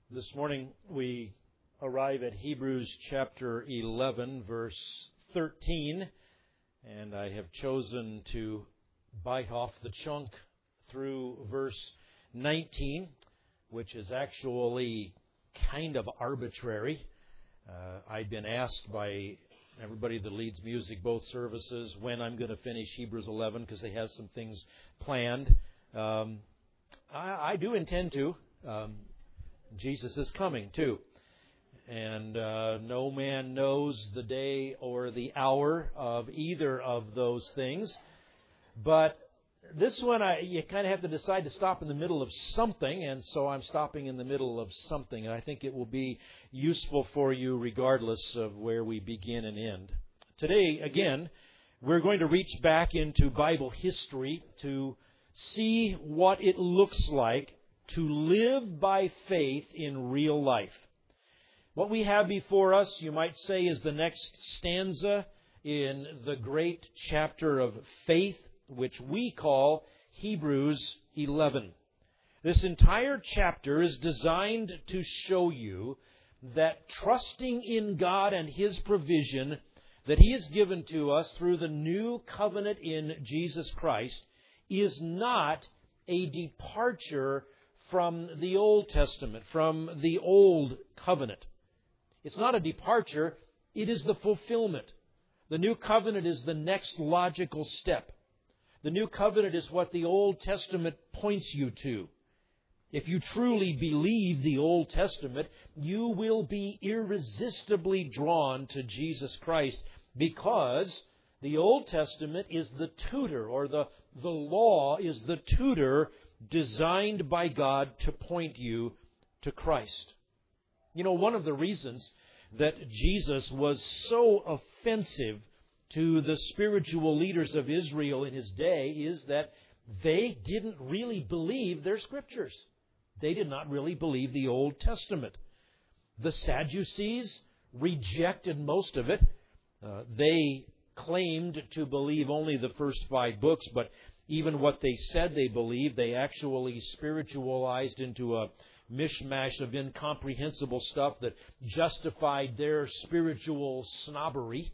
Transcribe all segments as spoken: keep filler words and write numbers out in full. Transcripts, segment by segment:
This morning we arrive at Hebrews chapter eleven, verse thirteen, and I have chosen to bite off the chunk through verse nineteen, which is actually kind of arbitrary. Uh, I've been asked by everybody that leads music, both services, when I'm going to finish Hebrews eleven, because they have some things planned. Um, I, I do intend to. Um, Jesus is coming, too. And uh, no man knows the day or the hour of either of those things. But this one, I, you kind of have to decide to stop in the middle of something, and so I'm stopping in the middle of something. And I think it will be useful for you regardless of where we begin and end. Today, again, we're going to reach back into Bible history to see what it looks like to live by faith in real life. What we have before us, you might say, is the next stanza in the great chapter of faith, which we call Hebrews eleven. This entire chapter is designed to show you that trusting in God and His provision that He has given to us through the new covenant in Jesus Christ is not a departure from the Old Testament, from the Old Covenant. It's not a departure, it is the fulfillment. The New Covenant is the next logical step. The New Covenant is what the Old Testament points you to. If you truly believe the Old Testament, you will be irresistibly drawn to Jesus Christ, because the Old Testament is the tutor, or the, the law is the tutor designed by God to point you to Christ. You know, one of the reasons that Jesus was so offensive to the spiritual leaders of Israel in His day is that they didn't really believe their Scriptures. They did not really believe the Old Testament. The Sadducees rejected most of it. Uh, they claimed to believe only the first five books, but even what they said they believed, they actually spiritualized into a mishmash of incomprehensible stuff that justified their spiritual snobbery.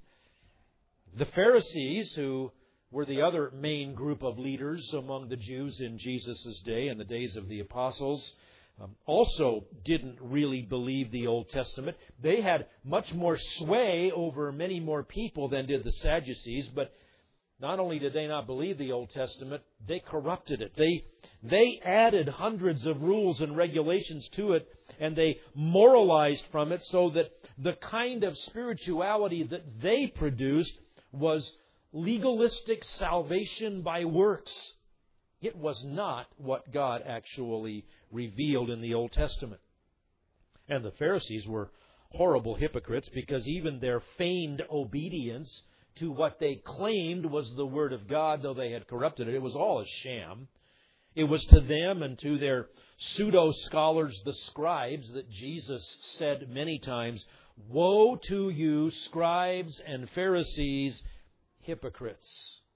The Pharisees, who were the other main group of leaders among the Jews in Jesus' day and the days of the apostles, um, also didn't really believe the Old Testament. They had much more sway over many more people than did the Sadducees, but not only did they not believe the Old Testament, they corrupted it. They, they added hundreds of rules and regulations to it, and they moralized from it so that the kind of spirituality that they produced was legalistic salvation by works. It was not what God actually revealed in the Old Testament. And the Pharisees were horrible hypocrites, because even their feigned obedience to what they claimed was the Word of God, though they had corrupted it, it was all a sham. It was to them and to their pseudo-scholars, the scribes, that Jesus said many times, "Woe to you, scribes and Pharisees, hypocrites."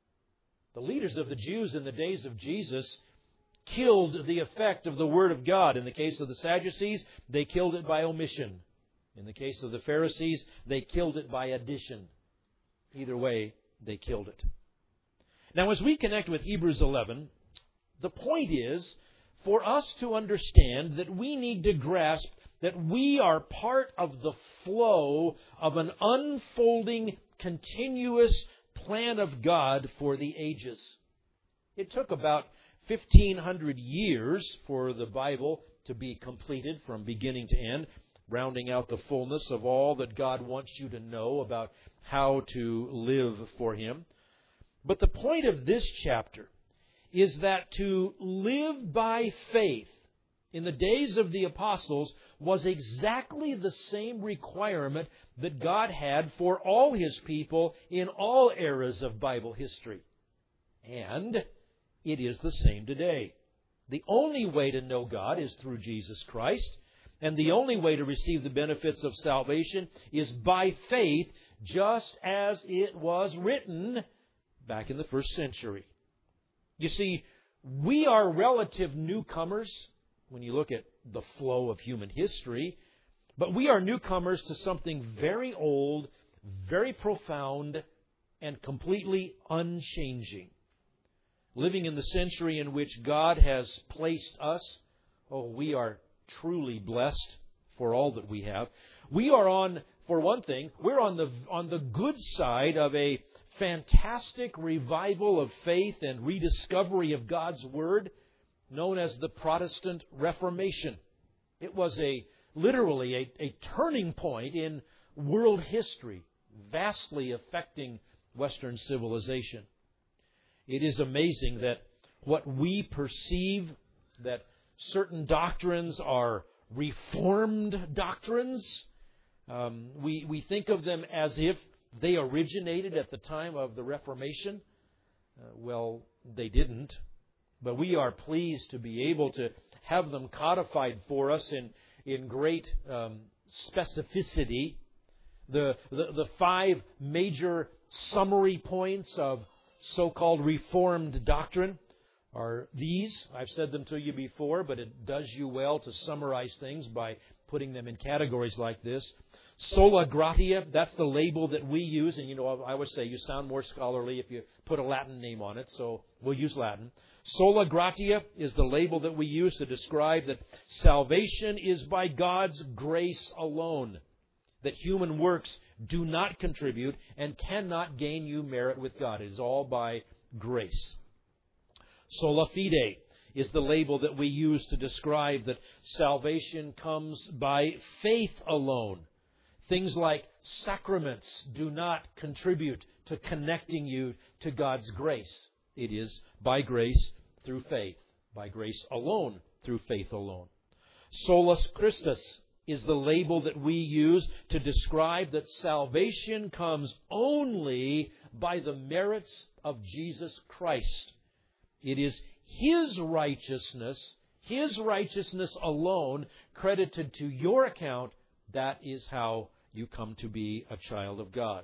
The leaders of the Jews in the days of Jesus killed the effect of the Word of God. In the case of the Sadducees, they killed it by omission. In the case of the Pharisees, they killed it by addition. Either way, they killed it. Now, as we connect with Hebrews eleven, the point is for us to understand that we need to grasp that we are part of the flow of an unfolding, continuous plan of God for the ages. It took about fifteen hundred years for the Bible to be completed from beginning to end, rounding out the fullness of all that God wants you to know about how to live for Him. But the point of this chapter is that to live by faith in the days of the apostles was exactly the same requirement that God had for all His people in all eras of Bible history. And it is the same today. The only way to know God is through Jesus Christ, and the only way to receive the benefits of salvation is by faith, just as it was written back in the first century. You see, we are relative newcomers when you look at the flow of human history. But we are newcomers to something very old, very profound, and completely unchanging. Living in the century in which God has placed us, oh, we are truly blessed for all that we have. We are on, for one thing, we're on the on the good side of a fantastic revival of faith and rediscovery of God's Word, known as the Protestant Reformation. It was a literally a, a turning point in world history, vastly affecting Western civilization. It is amazing that what we perceive, that certain doctrines are Reformed doctrines, um, we, we think of them as if they originated at the time of the Reformation. Uh, well, they didn't. But we are pleased to be able to have them codified for us in, in great um, specificity. The, the, the five major summary points of so-called Reformed doctrine are these. I've said them to you before, but it does you well to summarize things by putting them in categories like this. Sola gratia, that's the label that we use. And, you know, I always say you sound more scholarly if you put a Latin name on it, so we'll use Latin. Sola gratia is the label that we use to describe that salvation is by God's grace alone, that human works do not contribute and cannot gain you merit with God. It is all by grace. Sola fide is the label that we use to describe that salvation comes by faith alone. Things like sacraments do not contribute to connecting you to God's grace. It is by grace through faith, by grace alone, through faith alone. Solus Christus is the label that we use to describe that salvation comes only by the merits of Jesus Christ. It is His righteousness, His righteousness alone, credited to your account. That is how you come to be a child of God.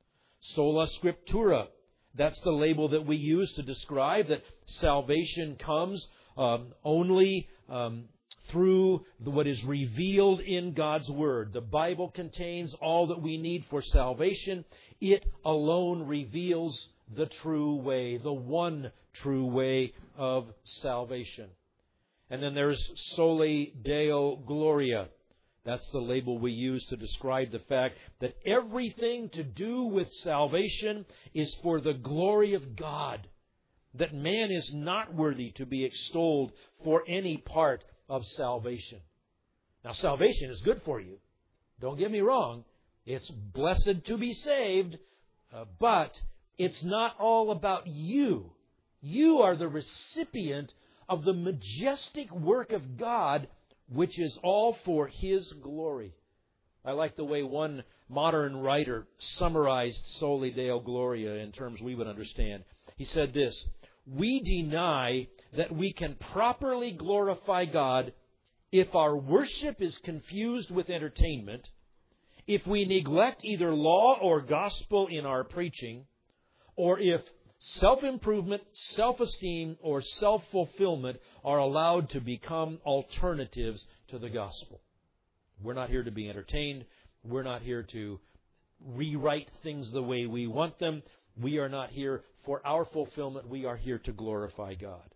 Sola Scriptura, that's the label that we use to describe that salvation comes um, only um, through what is revealed in God's Word. The Bible contains all that we need for salvation. It alone reveals the true way, the one true way of salvation. And then there's Soli Deo Gloria. That's the label we use to describe the fact that everything to do with salvation is for the glory of God. That man is not worthy to be extolled for any part of salvation. Now, salvation is good for you. Don't get me wrong. It's blessed to be saved, uh, but it's not all about you. You are the recipient of the majestic work of God, which is all for His glory. I like the way one modern writer summarized Soli Deo Gloria in terms we would understand. He said this: we deny that we can properly glorify God if our worship is confused with entertainment, if we neglect either law or gospel in our preaching, or if self-improvement, self-esteem, or self-fulfillment are allowed to become alternatives to the gospel. We're not here to be entertained. We're not here to rewrite things the way we want them. We are not here for our fulfillment. We are here to glorify God.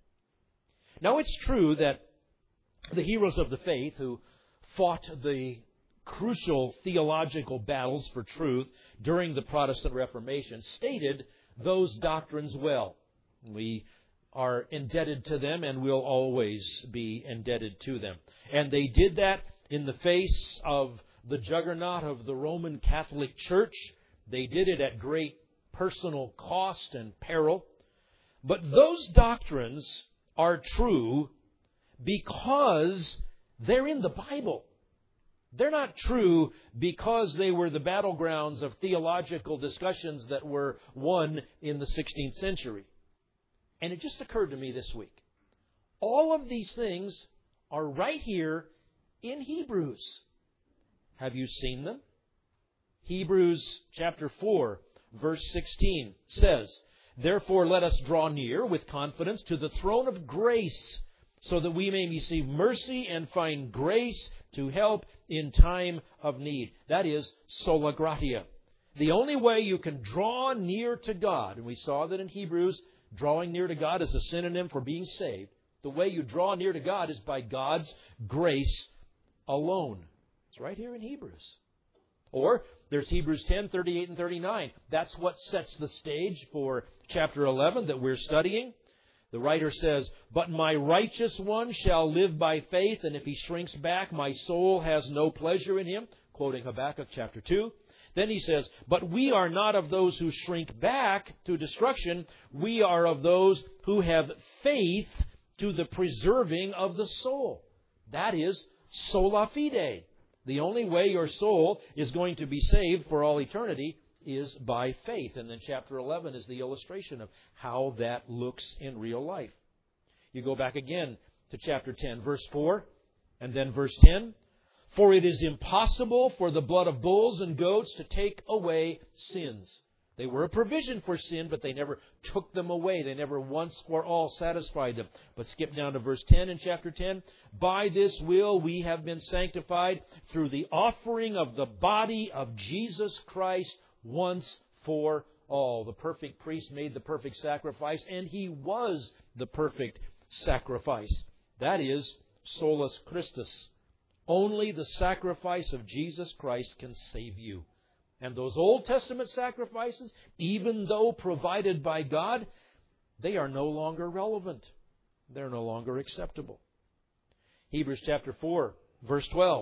Now, it's true that the heroes of the faith who fought the crucial theological battles for truth during the Protestant Reformation stated those doctrines well. We are indebted to them and will always be indebted to them. And they did that in the face of the juggernaut of the Roman Catholic Church. They did it at great personal cost and peril. But those doctrines are true because they're in the Bible. They're not true because they were the battlegrounds of theological discussions that were won in the sixteenth century. And it just occurred to me this week. All of these things are right here in Hebrews. Have you seen them? Hebrews chapter four, verse sixteen says, "Therefore let us draw near with confidence to the throne of grace, so that we may receive mercy and find grace to help in time of need. That is sola gratia. The only way you can draw near to God, and we saw that in Hebrews, drawing near to God is a synonym for being saved. The way you draw near to God is by God's grace alone. It's right here in Hebrews. Or there's Hebrews ten, thirty-eight and thirty-nine. That's what sets the stage for chapter eleven that we're studying. The writer says, "But my righteous one shall live by faith, and if he shrinks back, my soul has no pleasure in him." Quoting Habakkuk chapter two. Then he says, "But we are not of those who shrink back to destruction. We are of those who have faith to the preserving of the soul." That is sola fide. The only way your soul is going to be saved for all eternity is by faith. And then chapter eleven is the illustration of how that looks in real life. You go back again to chapter ten, verse four, and then verse ten. "For it is impossible for the blood of bulls and goats to take away sins." They were a provision for sin, but they never took them away. They never once for all satisfied them. But skip down to verse ten in chapter ten. "By this will we have been sanctified through the offering of the body of Jesus Christ once for all." The perfect priest made the perfect sacrifice, and He was the perfect sacrifice. That is solus Christus. Only the sacrifice of Jesus Christ can save you. And those Old Testament sacrifices, even though provided by God, they are no longer relevant. They're no longer acceptable. Hebrews chapter four, verse twelve.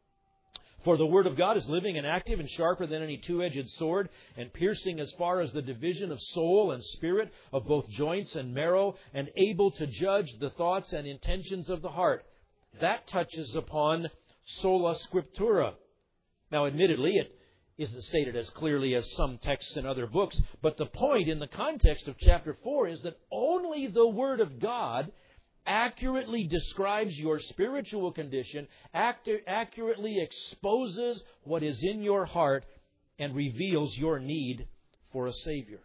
"For the Word of God is living and active and sharper than any two-edged sword, and piercing as far as the division of soul and spirit, of both joints and marrow, and able to judge the thoughts and intentions of the heart." That touches upon sola scriptura. Now, admittedly, it isn't stated as clearly as some texts in other books, but the point in the context of chapter four is that only the Word of God accurately describes your spiritual condition, accurately exposes what is in your heart, and reveals your need for a Savior.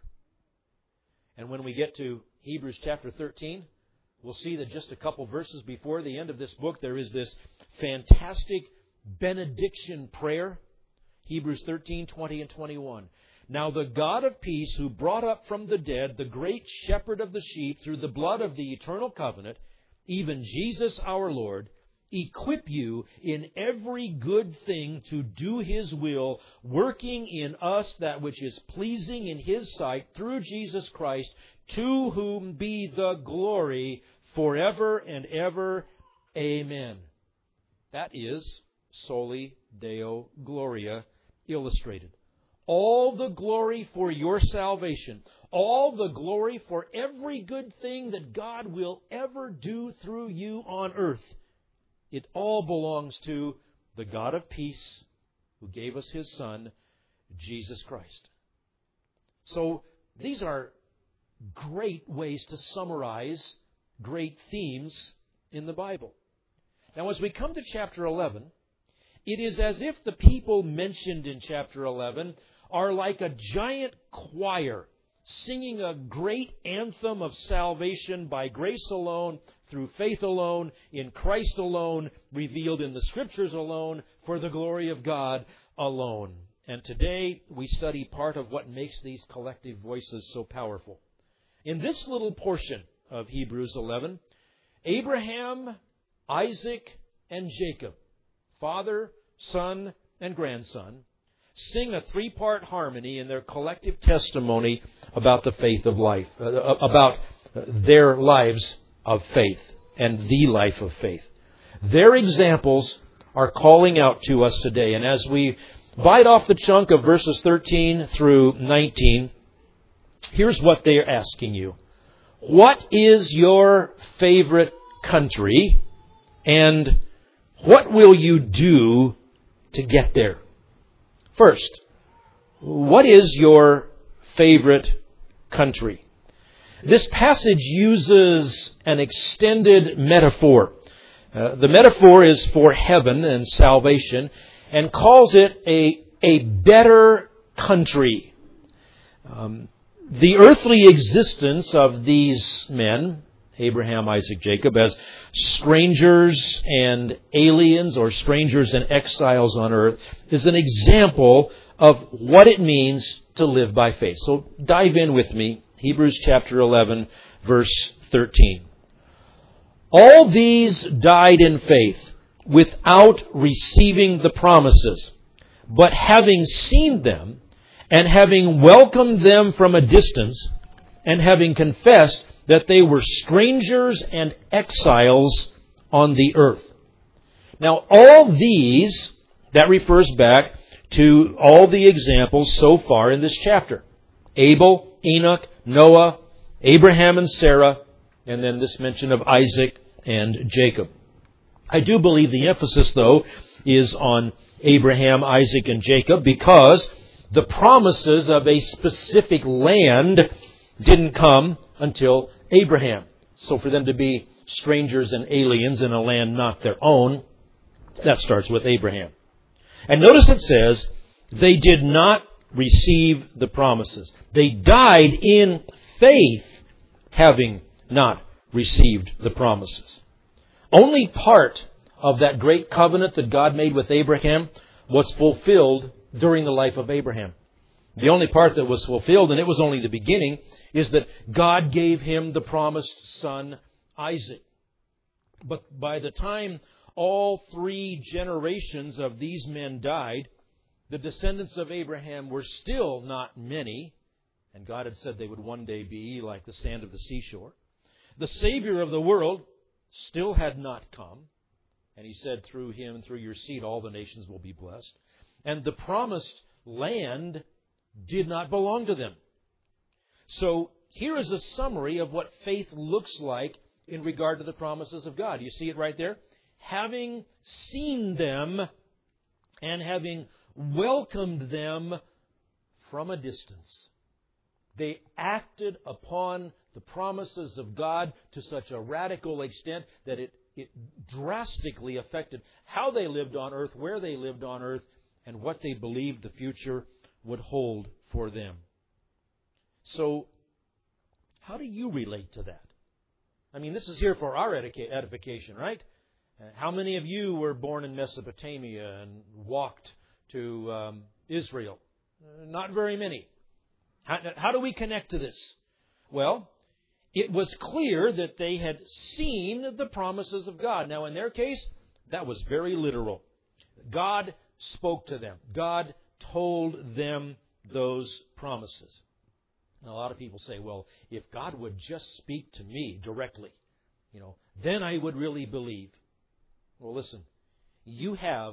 And when we get to Hebrews chapter thirteen, we'll see that just a couple verses before the end of this book, there is this fantastic benediction prayer. Hebrews thirteen, twenty and twenty-one. "Now the God of peace, who brought up from the dead the great shepherd of the sheep through the blood of the eternal covenant, even Jesus our Lord, equip you in every good thing to do His will, working in us that which is pleasing in His sight through Jesus Christ, to whom be the glory forever and ever. Amen." That is Soli Deo Gloria illustrated. All the glory for your salvation, all the glory for every good thing that God will ever do through you on earth, it all belongs to the God of peace who gave us His Son, Jesus Christ. So these are great ways to summarize great themes in the Bible. Now, as we come to chapter eleven, it is as if the people mentioned in chapter eleven are like a giant choir singing a great anthem of salvation by grace alone, through faith alone, in Christ alone, revealed in the Scriptures alone, for the glory of God alone. And today we study part of what makes these collective voices so powerful. In this little portion of Hebrews eleven, Abraham, Isaac, and Jacob, father, son, and grandson, sing a three-part harmony in their collective testimony about the faith of life, uh, about their lives of faith and the life of faith. Their examples are calling out to us today. And as we bite off the chunk of verses thirteen through nineteen, here's what they're asking you. What is your favorite country, and what will you do to get there? First, what is your favorite country? This passage uses an extended metaphor. Uh, the metaphor is for heaven and salvation, and calls it a, a better country. Um, the earthly existence of these men Abraham, Isaac, Jacob, as strangers and aliens or strangers and exiles on earth, is an example of what it means to live by faith. So dive in with me, Hebrews chapter eleven, verse thirteen. All these died in faith without receiving the promises, but having seen them, and having welcomed them from a distance, and having confessed that they were strangers and exiles on the earth. Now, all these, that refers back to all the examples so far in this chapter. Abel, Enoch, Noah, Abraham and Sarah, and then this mention of Isaac and Jacob. I do believe the emphasis, though, is on Abraham, Isaac, and Jacob, because the promises of a specific land didn't come until Abraham. So for them to be strangers and aliens in a land not their own, that starts with Abraham. And notice it says, they did not receive the promises. They died in faith, having not received the promises. Only part of that great covenant that God made with Abraham was fulfilled during the life of Abraham. The only part that was fulfilled, and it was only the beginning, is that God gave him the promised son, Isaac. But by the time all three generations of these men died, the descendants of Abraham were still not many, and God had said they would one day be like the sand of the seashore. The Savior of the world still had not come, and He said, through Him, through your seed, all the nations will be blessed. And the promised land did not belong to them. So here is a summary of what faith looks like in regard to the promises of God. You see it right there? Having seen them and having welcomed them from a distance. They acted upon the promises of God to such a radical extent that it, it drastically affected how they lived on earth, where they lived on earth, and what they believed the future would hold for them. So, how do you relate to that? I mean, this is here for our edification, right? How many of you were born in Mesopotamia and walked to um, Israel? Not very many. How, how do we connect to this? Well, it was clear that they had seen the promises of God. Now, in their case, that was very literal. God spoke to them. God told them those promises. Now, a lot of people say, well, if God would just speak to me directly, you know, then I would really believe. Well, listen, you have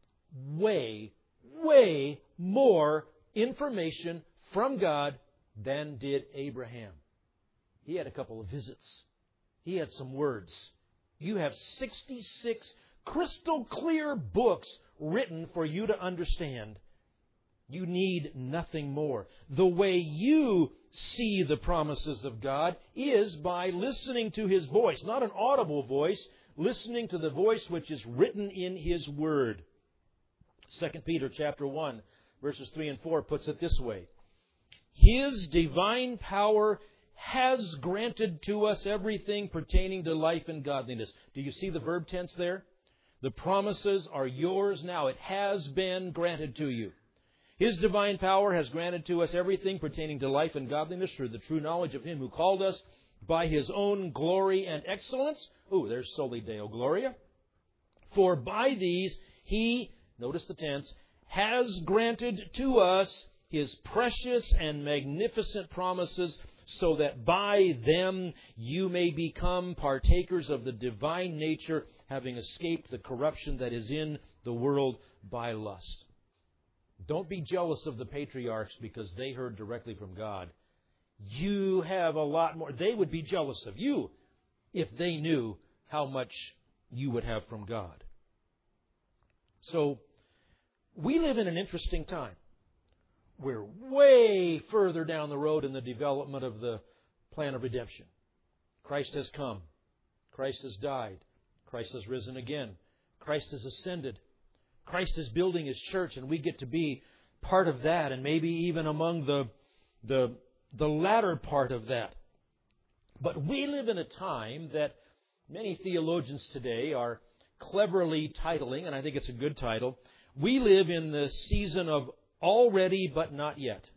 way, way more information from God than did Abraham. He had a couple of visits. He had some words. You have sixty-six crystal clear books written for you to understand. You need nothing more. The way you see the promises of God is by listening to His voice, not an audible voice, listening to the voice which is written in His Word. Second Peter chapter one, verses three and four puts it this way. His divine power has granted to us everything pertaining to life and godliness. Do you see the verb tense there? The promises are yours now. It has been granted to you. His divine power has granted to us everything pertaining to life and godliness through the true knowledge of Him who called us by His own glory and excellence. Ooh, there's Soli Deo Gloria. For by these He, notice the tense, has granted to us His precious and magnificent promises, so that by them you may become partakers of the divine nature, having escaped the corruption that is in the world by lust. Don't be jealous of the patriarchs because they heard directly from God. You have a lot more. They would be jealous of you if they knew how much you would have from God. So, we live in an interesting time. We're way further down the road in the development of the plan of redemption. Christ has come. Christ has died. Christ has risen again. Christ has ascended. Christ is building His church, and we get to be part of that, and maybe even among the, the, the latter part of that. But we live in a time that many theologians today are cleverly titling, and I think it's a good title. We live in the season of already but not yet.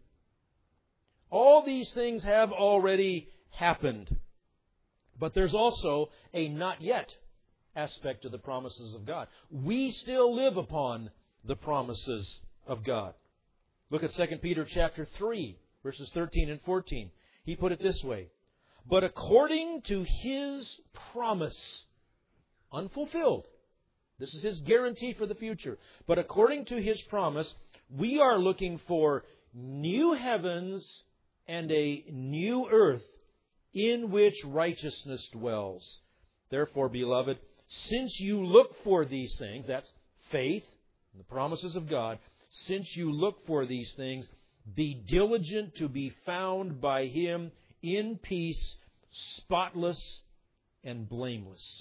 All these things have already happened. But there's also a not yet aspect to the promises of God. We still live upon the promises of God. Look at Second Peter chapter three, verses thirteen and fourteen. He put it this way: but according to His promise, unfulfilled. This is His guarantee for the future. But according to His promise, we are looking for new heavens and a new earth in which righteousness dwells. Therefore, beloved, since you look for these things, that's faith, the promises of God, since you look for these things, be diligent to be found by Him in peace, spotless and blameless.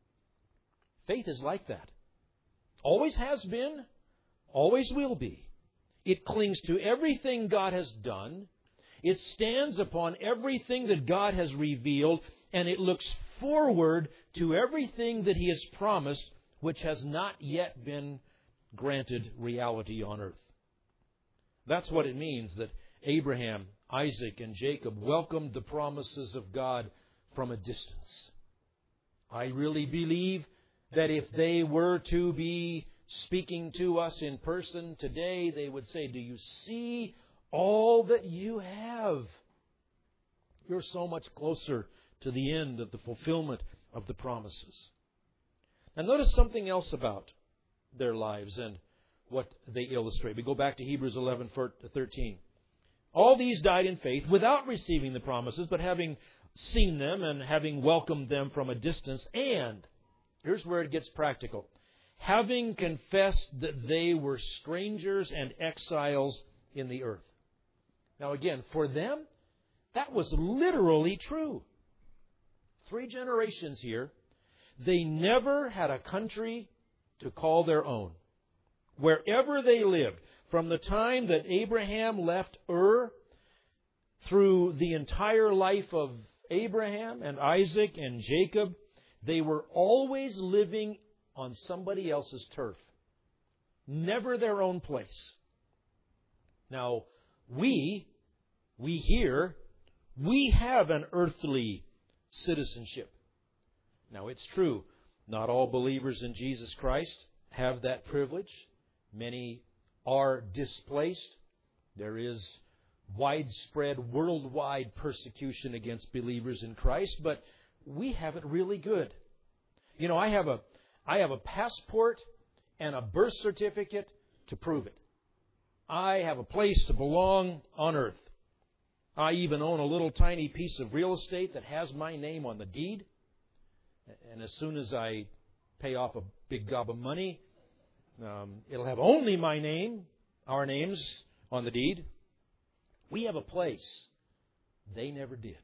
Faith is like that. Always has been, always will be. It clings to everything God has done. It stands upon everything that God has revealed, and it looks forward to everything that He has promised, which has not yet been granted reality on earth. That's what it means that Abraham, Isaac, and Jacob welcomed the promises of God from a distance. I really believe that if they were to be speaking to us in person today, they would say, do you see all that you have? You're so much closer to the end of the fulfillment of the promises. Now notice something else about their lives and what they illustrate. We go back to Hebrews eleven thirteen. All these died in faith without receiving the promises, but having seen them and having welcomed them from a distance. And, here's where it gets practical, having confessed that they were strangers and exiles in the earth. Now again, for them, that was literally true. Three generations here, they never had a country to call their own. Wherever they lived, from the time that Abraham left Ur, through the entire life of Abraham and Isaac and Jacob, they were always living on somebody else's turf. Never their own place. Now, we, we here, we have an earthly citizenship. Now, it's true, not all believers in Jesus Christ have that privilege. Many are displaced. There is widespread, worldwide persecution against believers in Christ, but we have it really good. You know, I have a I have a passport and a birth certificate to prove it. I have a place to belong on earth. I even own a little tiny piece of real estate that has my name on the deed. And as soon as I pay off a big gob of money, um, it'll have only my name, our names, on the deed. We have a place. They never did.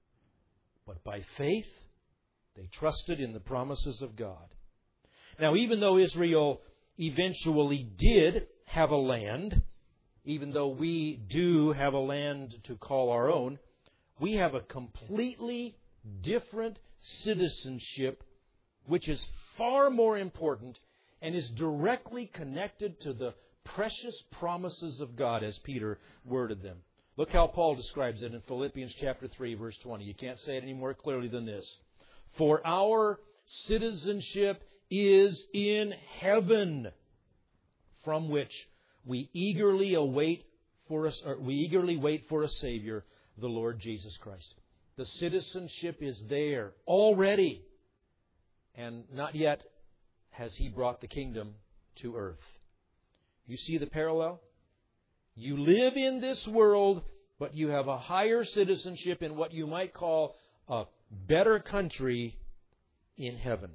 But by faith, they trusted in the promises of God. Now, even though Israel eventually did have a land, even though we do have a land to call our own, we have a completely different citizenship, which is far more important and is directly connected to the precious promises of God as Peter worded them. Look how Paul describes it in Philippians chapter three, verse twenty. You can't say it any more clearly than this. For our citizenship is in heaven, from which we eagerly await for us, or we eagerly wait for a Savior, the Lord Jesus Christ. The citizenship is there already, and not yet has He brought the kingdom to earth. You see the parallel? You live in this world, but you have a higher citizenship in what you might call a better country in heaven.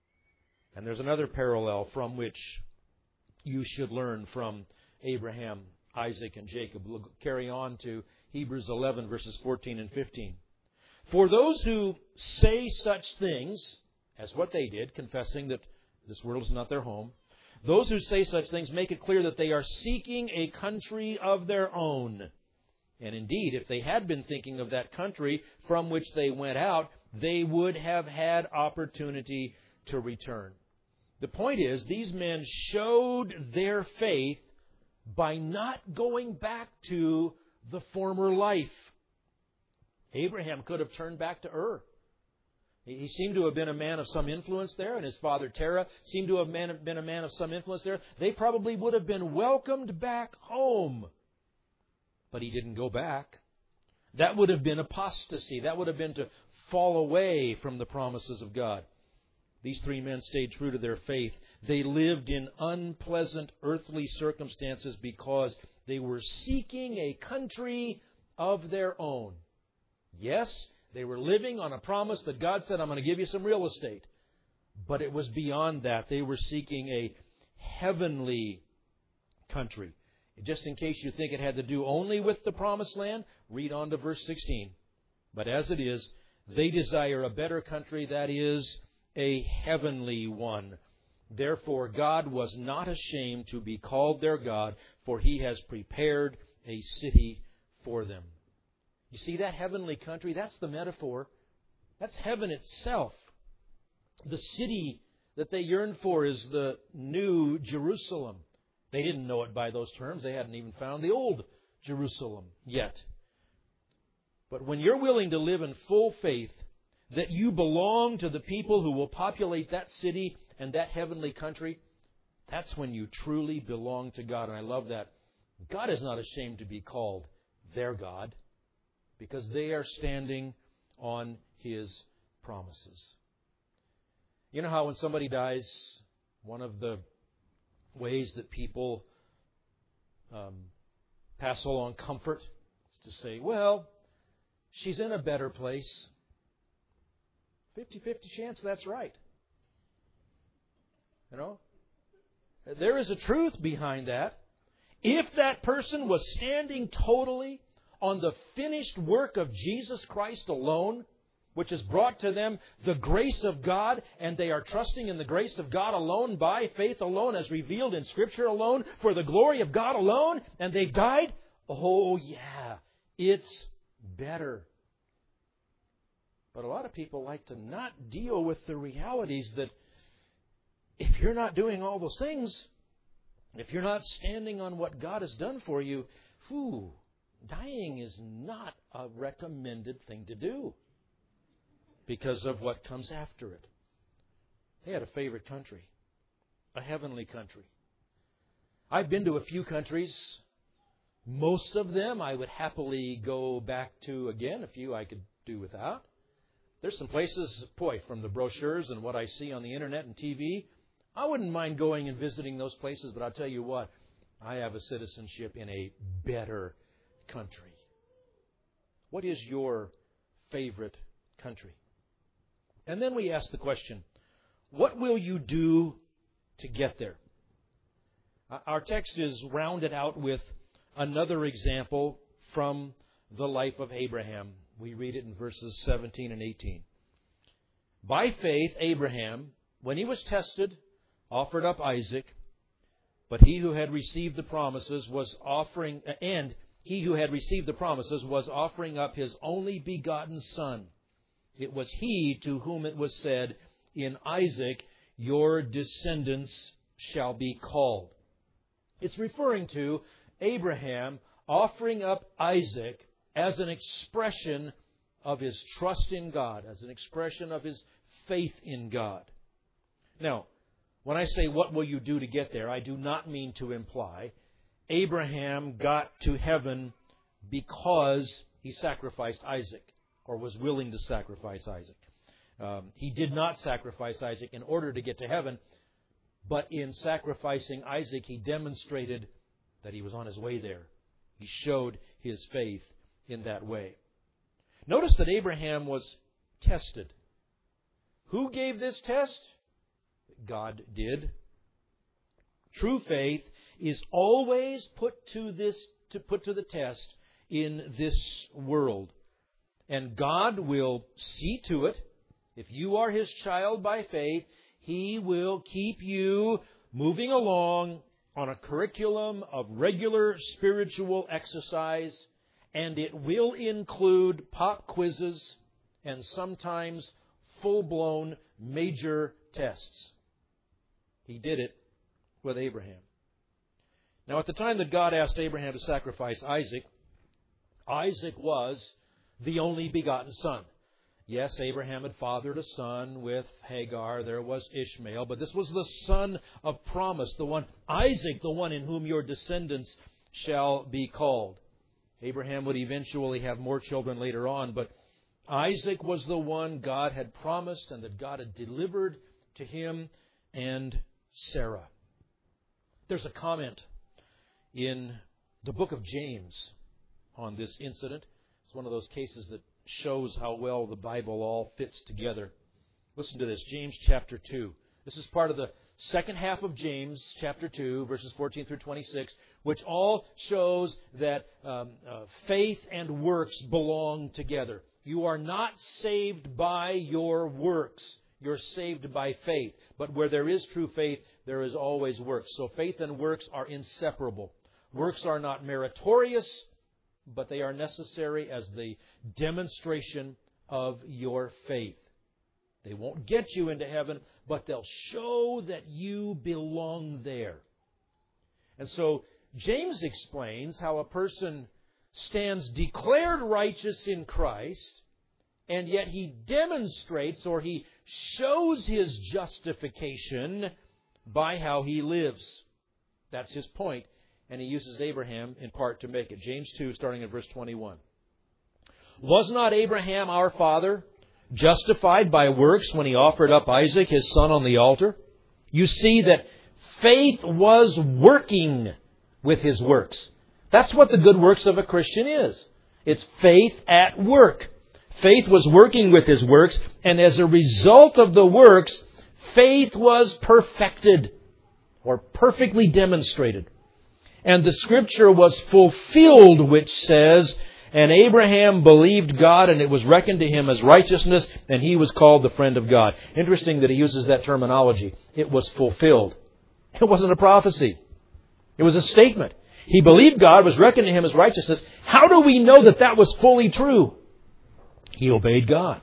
And there's another parallel from which you should learn from Abraham, Isaac, and Jacob. We'll carry on to Hebrews eleven, verses fourteen and fifteen. For those who say such things, as what they did, confessing that this world is not their home, those who say such things make it clear that they are seeking a country of their own. And indeed, if they had been thinking of that country from which they went out, they would have had opportunity to return. The point is, these men showed their faith by not going back to the former life. Abraham could have turned back to Ur. He seemed to have been a man of some influence there, and his father Terah seemed to have been a man of some influence there. They probably would have been welcomed back home. But he didn't go back. That would have been apostasy. That would have been to fall away from the promises of God. These three men stayed true to their faith. They lived in unpleasant earthly circumstances because they were seeking a country of their own. Yes, they were living on a promise that God said, I'm going to give you some real estate. But it was beyond that. They were seeking a heavenly country. Just in case you think it had to do only with the promised land, read on to verse sixteen. But as it is, they desire a better country, that is, a heavenly one. Therefore, God was not ashamed to be called their God, for He has prepared a city for them. You see, that heavenly country, that's the metaphor. That's heaven itself. The city that they yearn for is the new Jerusalem. They didn't know it by those terms. They hadn't even found the old Jerusalem yet. But when you're willing to live in full faith that you belong to the people who will populate that city and that heavenly country, that's when you truly belong to God. And I love that. God is not ashamed to be called their God, because they are standing on His promises. You know how when somebody dies, one of the ways that people um, pass along comfort is to say, well, she's in a better place. fifty-fifty chance that's right. You know? There is a truth behind that. If that person was standing totally on the finished work of Jesus Christ alone, which has brought to them the grace of God, and they are trusting in the grace of God alone, by faith alone, as revealed in Scripture alone, for the glory of God alone, and they died, oh yeah, it's better. But a lot of people like to not deal with the realities that if you're not doing all those things, if you're not standing on what God has done for you, whew, dying is not a recommended thing to do because of what comes after it. They had a favorite country, a heavenly country. I've been to a few countries. Most of them I would happily go back to again. A few I could do without. There's some places, boy, from the brochures and what I see on the internet and T V, I wouldn't mind going and visiting those places, but I'll tell you what, I have a citizenship in a better country. What is your favorite country? And then we ask the question, what will you do to get there? Our text is rounded out with another example from the life of Abraham. We read it in verses seventeen and eighteen. By faith, Abraham, when he was tested, offered up Isaac, but he who had received the promises was offering, and he who had received the promises was offering up his only begotten son. It was he to whom it was said, in Isaac your descendants shall be called. It's referring to Abraham offering up Isaac as an expression of his trust in God, as an expression of his faith in God. Now, when I say, what will you do to get there, I do not mean to imply Abraham got to heaven because he sacrificed Isaac, or was willing to sacrifice Isaac. Um, he did not sacrifice Isaac in order to get to heaven, but in sacrificing Isaac, he demonstrated that he was on his way there. He showed his faith in that way. Notice that Abraham was tested. Who gave this test? God did. True faith is always put to this to put to the test in this world. And God will see to it, if you are His child by faith, He will keep you moving along on a curriculum of regular spiritual exercise and it will include pop quizzes and sometimes full-blown major tests. He did it with Abraham. Now, at the time that God asked Abraham to sacrifice Isaac, Isaac was the only begotten son. Yes, Abraham had fathered a son with Hagar. There was Ishmael. But this was the son of promise, the one, Isaac, the one in whom your descendants shall be called. Abraham would eventually have more children later on, but Isaac was the one God had promised and that God had delivered to him and Sarah. There's a comment in the book of James on this incident. It's one of those cases that shows how well the Bible all fits together. Listen to this, James chapter two. This is part of the second half of James chapter two, verses fourteen through twenty-six, which all shows that um, uh, faith and works belong together. You are not saved by your works. You're saved by faith. But where there is true faith, there is always works. So faith and works are inseparable. Works are not meritorious, but they are necessary as the demonstration of your faith. They won't get you into heaven, but they'll show that you belong there. And so James explains how a person stands declared righteous in Christ, and yet he demonstrates or he shows his justification by how he lives. That's his point. And he uses Abraham in part to make it. James two, starting at verse twenty-one. Was not Abraham our father justified by works when he offered up Isaac, his son, on the altar? You see that faith was working with his works. That's what the good works of a Christian is. It's faith at work. Faith was working with his works, and as a result of the works, faith was perfected or perfectly demonstrated. And the Scripture was fulfilled, which says, and Abraham believed God, and it was reckoned to him as righteousness, and he was called the friend of God. Interesting that he uses that terminology. It was fulfilled. It wasn't a prophecy. It was a statement. He believed God, was reckoned to him as righteousness. How do we know that that was fully true? He obeyed God.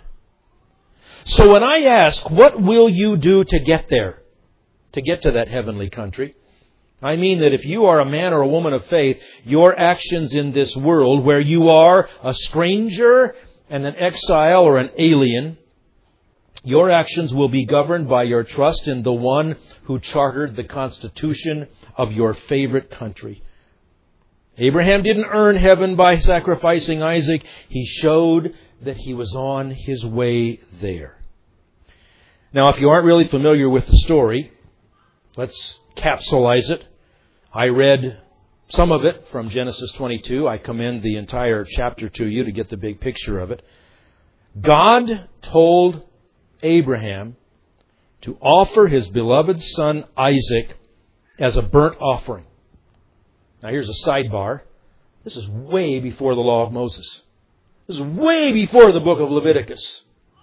So when I ask, what will you do to get there? To get to that heavenly country? I mean that if you are a man or a woman of faith, your actions in this world, where you are a stranger and an exile or an alien, your actions will be governed by your trust in the one who chartered the constitution of your favorite country. Abraham didn't earn heaven by sacrificing Isaac. He showed that he was on his way there. Now, if you aren't really familiar with the story, let's capsulize it. I read some of it from Genesis twenty-two. I commend the entire chapter to you to get the big picture of it. God told Abraham to offer his beloved son Isaac as a burnt offering. Now here's a sidebar. This is way before the law of Moses. This is way before the book of Leviticus.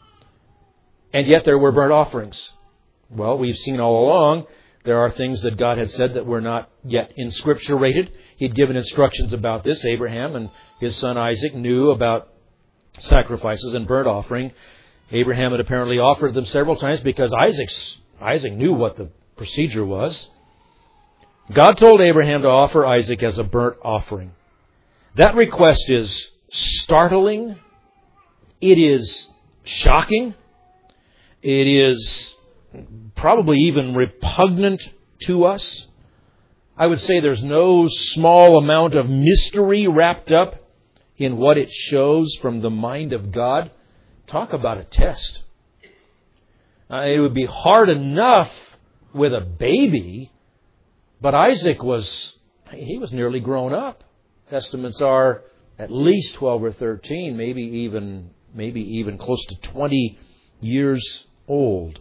And yet there were burnt offerings. Well, we've seen all along there are things that God had said that were not yet in Scripture rated. He'd given instructions about this. Abraham and his son Isaac knew about sacrifices and burnt offering. Abraham had apparently offered them several times because Isaac's, Isaac knew what the procedure was. God told Abraham to offer Isaac as a burnt offering. That request is startling. It is shocking. It is probably even repugnant to us. I would say there's no small amount of mystery wrapped up in what it shows from the mind of God. Talk about a test. Uh, it would be hard enough with a baby, but Isaac was, he was nearly grown up. Estimates are at least twelve or thirteen, maybe even, maybe even close to twenty years old.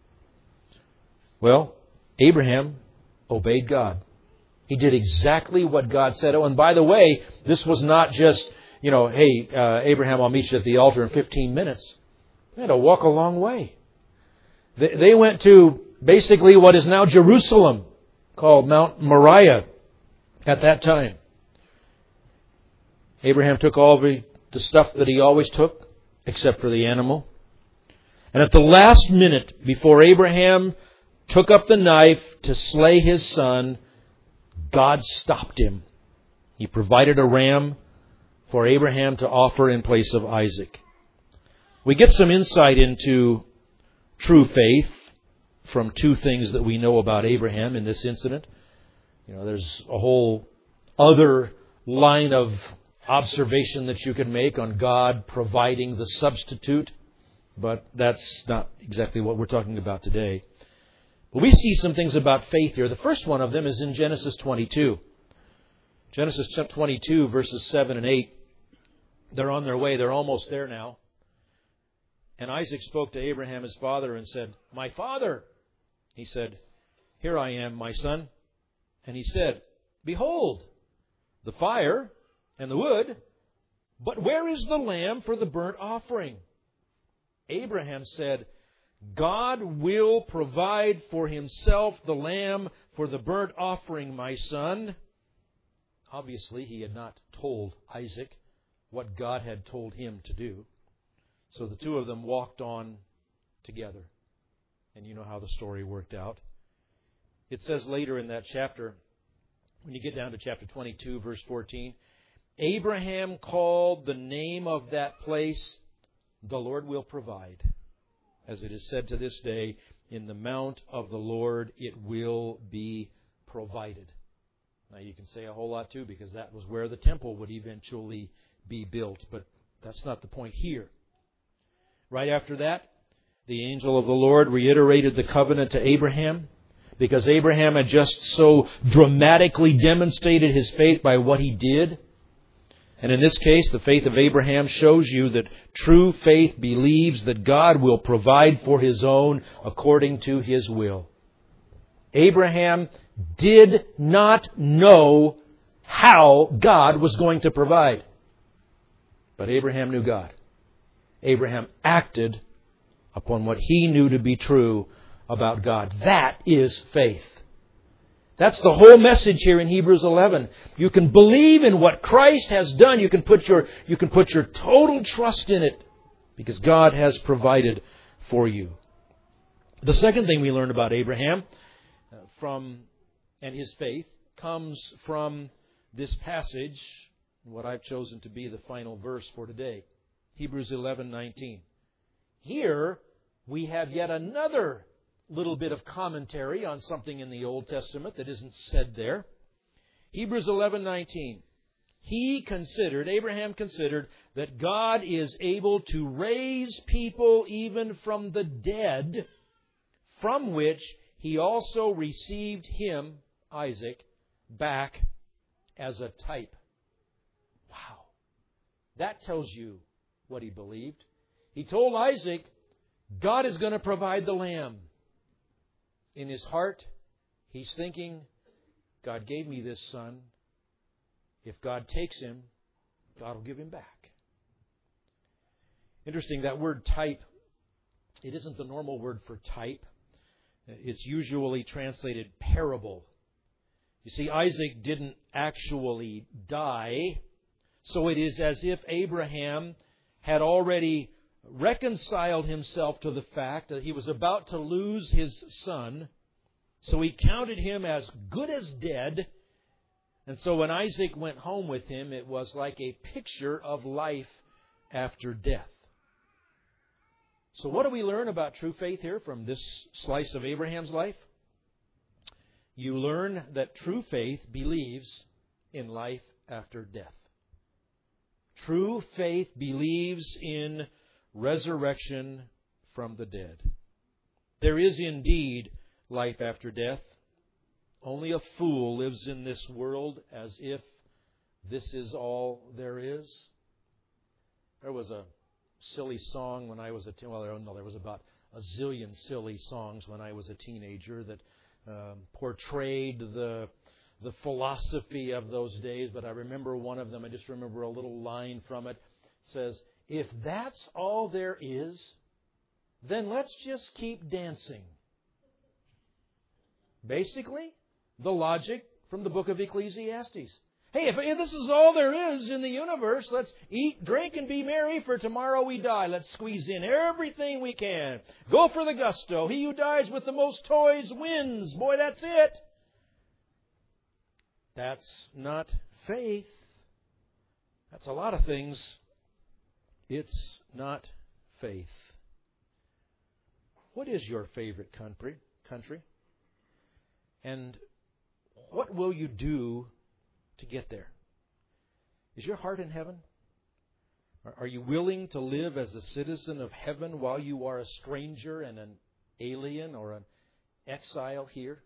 Well, Abraham obeyed God. He did exactly what God said. Oh, and by the way, this was not just, you know, hey, uh, Abraham, I'll meet you at the altar in fifteen minutes. They had to walk a long way. They, they went to basically what is now Jerusalem, called Mount Moriah at that time. Abraham took all the, the stuff that he always took, except for the animal. And at the last minute, before Abraham took up the knife to slay his son, God stopped him. He provided a ram for Abraham to offer in place of Isaac. We get some insight into true faith from two things that we know about Abraham in this incident. You know, there's a whole other line of observation that you can make on God providing the substitute, but that's not exactly what we're talking about today. But we see some things about faith here. The first one of them is in Genesis twenty-two. Genesis twenty-two, verses seven and eight. They're on their way. They're almost there now. And Isaac spoke to Abraham, his father, and said, "My father." He said, "Here I am, my son." And he said, "Behold, the fire and the wood, but where is the lamb for the burnt offering?" Abraham said, "God will provide for himself the lamb for the burnt offering, my son." Obviously, he had not told Isaac what God had told him to do. So the two of them walked on together. And you know how the story worked out. It says later in that chapter, when you get down to chapter twenty-two, verse fourteen, Abraham called the name of that place, "The Lord will provide." As it is said to this day, "In the mount of the Lord it will be provided." Now you can say a whole lot too, because that was where the temple would eventually be built. But that's not the point here. Right after that, the angel of the Lord reiterated the covenant to Abraham, because Abraham had just so dramatically demonstrated his faith by what he did. And in this case, the faith of Abraham shows you that true faith believes that God will provide for His own according to His will. Abraham did not know how God was going to provide. But Abraham knew God. Abraham acted upon what he knew to be true about God. That is faith. That's the whole message here in Hebrews eleven. You can believe in what Christ has done. You can put your, you can put your total trust in it because God has provided for you. The second thing we learn about Abraham from and his faith comes from this passage, what I've chosen to be the final verse for today. Hebrews eleven nineteen. Here we have yet another little bit of commentary on something in the Old Testament that isn't said there. Hebrews eleven nineteen. He considered, Abraham considered, that God is able to raise people even from the dead, from which He also received him, Isaac, back as a type. Wow. That tells you what he believed. He told Isaac, God is going to provide the lamb. In his heart, he's thinking, God gave me this son. If God takes him, God will give him back. Interesting, that word type, it isn't the normal word for type. It's usually translated parable. You see, Isaac didn't actually die, so it is as if Abraham had already reconciled himself to the fact that he was about to lose his son, so he counted him as good as dead. And so when Isaac went home with him, it was like a picture of life after death. So what do we learn about true faith here from this slice of Abraham's life? You learn that true faith believes in life after death. True faith believes in resurrection from the dead. There is indeed life after death. Only a fool lives in this world as if this is all there is. There was a silly song when I was a teen. Well, no, there was about a zillion silly songs when I was a teenager that um, portrayed the the philosophy of those days. But I remember one of them. I just remember a little line from it. It says, "If that's all there is, then let's just keep dancing." Basically, the logic from the book of Ecclesiastes. Hey, if, if this is all there is in the universe, let's eat, drink, and be merry, for tomorrow we die. Let's squeeze in everything we can. Go for the gusto. He who dies with the most toys wins. Boy, that's it. That's not faith. That's a lot of things. It's not faith. What is your favorite country? Country? And what will you do to get there? Is your heart in heaven? Are you willing to live as a citizen of heaven while you are a stranger and an alien or an exile here?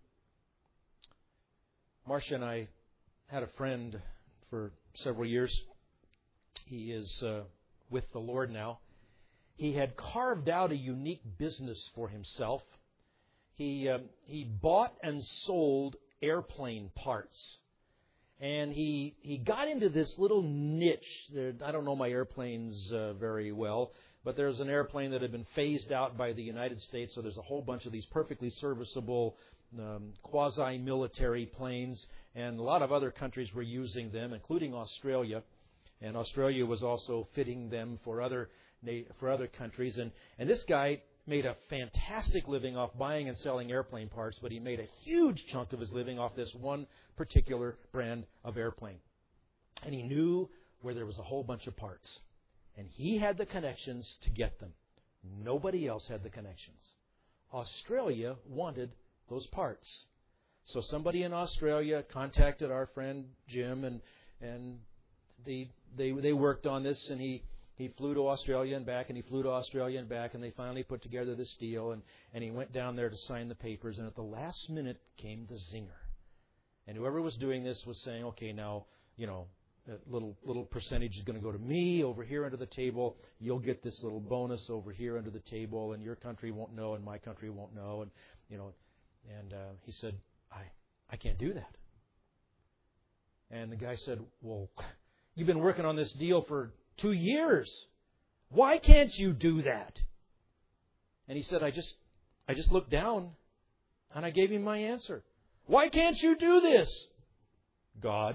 Marcia and I had a friend for several years. He is uh, with the Lord now. He had carved out a unique business for himself. He uh, he bought and sold airplane parts. And he he got into this little niche. There, I don't know my airplanes uh, very well, but there's an airplane that had been phased out by the United States, so there's a whole bunch of these perfectly serviceable um, quasi-military planes, and a lot of other countries were using them, including Australia. And Australia was also fitting them for other for other countries. And, and this guy made a fantastic living off buying and selling airplane parts, but he made a huge chunk of his living off this one particular brand of airplane. And he knew where there was a whole bunch of parts. And he had the connections to get them. Nobody else had the connections. Australia wanted those parts. So somebody in Australia contacted our friend Jim, and and they they they worked on this, and he He flew to Australia and back, and he flew to Australia and back, and they finally put together this deal, and, and he went down there to sign the papers, and at the last minute came the zinger. And whoever was doing this was saying, okay, now, you know, a little little percentage is going to go to me over here under the table. You'll get this little bonus over here under the table, and your country won't know, and my country won't know. And, you know, and uh, he said, I, I can't do that. And the guy said, well, you've been working on this deal for two years. Why can't you do that? And he said, I just I just looked down and I gave him my answer. Why can't you do this? God.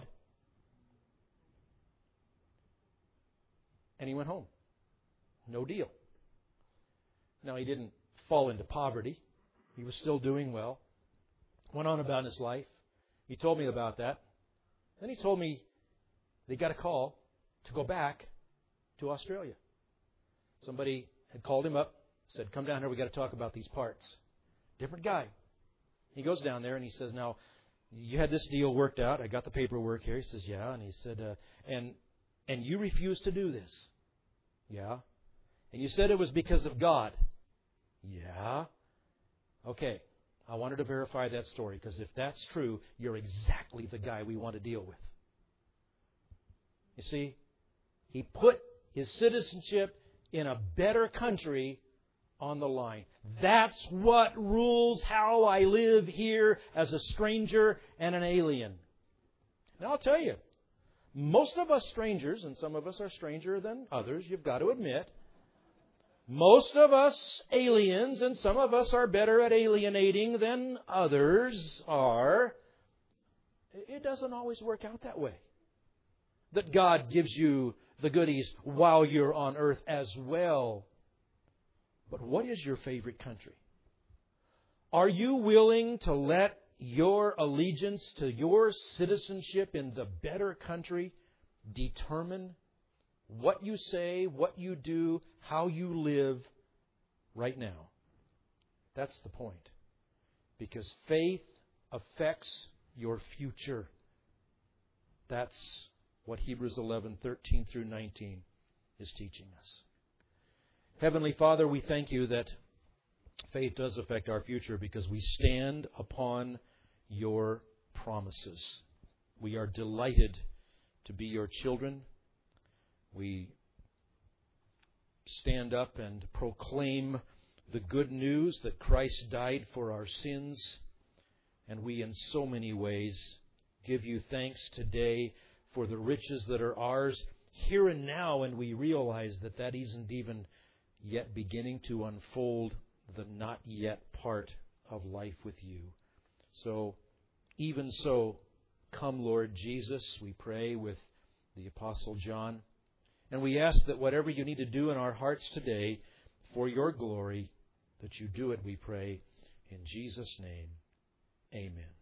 And he went home. No deal. Now, he didn't fall into poverty. He was still doing well. Went on about his life. He told me about that. Then he told me they got a call to go back to Australia. Somebody had called him up, said, come down here, we've got to talk about these parts. Different guy. He goes down there and he says, now, you had this deal worked out. I got the paperwork here. He says, yeah. And he said, uh, and and you refused to do this. Yeah. And you said it was because of God. Yeah. Okay. I wanted to verify that story, because if that's true, you're exactly the guy we want to deal with. You see, he put his citizenship in a better country on the line. That's what rules how I live here as a stranger and an alien. Now, I'll tell you, most of us strangers, and some of us are stranger than others, you've got to admit, most of us aliens, and some of us are better at alienating than others are. It doesn't always work out that way. That God gives you the goodies while you're on earth as well. But what is your favorite country? Are you willing to let your allegiance to your citizenship in the better country determine what you say, what you do, how you live right now? That's the point. Because faith affects your future. That's what Hebrews eleven, thirteen through nineteen is teaching us. Heavenly Father, we thank you that faith does affect our future, because we stand upon your promises. We are delighted to be your children. We stand up and proclaim the good news that Christ died for our sins. And we, in so many ways, give you thanks today for the riches that are ours here and now. And we realize that that isn't even yet beginning to unfold the not yet part of life with you. So, even so, come, Lord Jesus, we pray with the Apostle John. And we ask that whatever you need to do in our hearts today for your glory, that you do it, we pray. In Jesus' name, amen.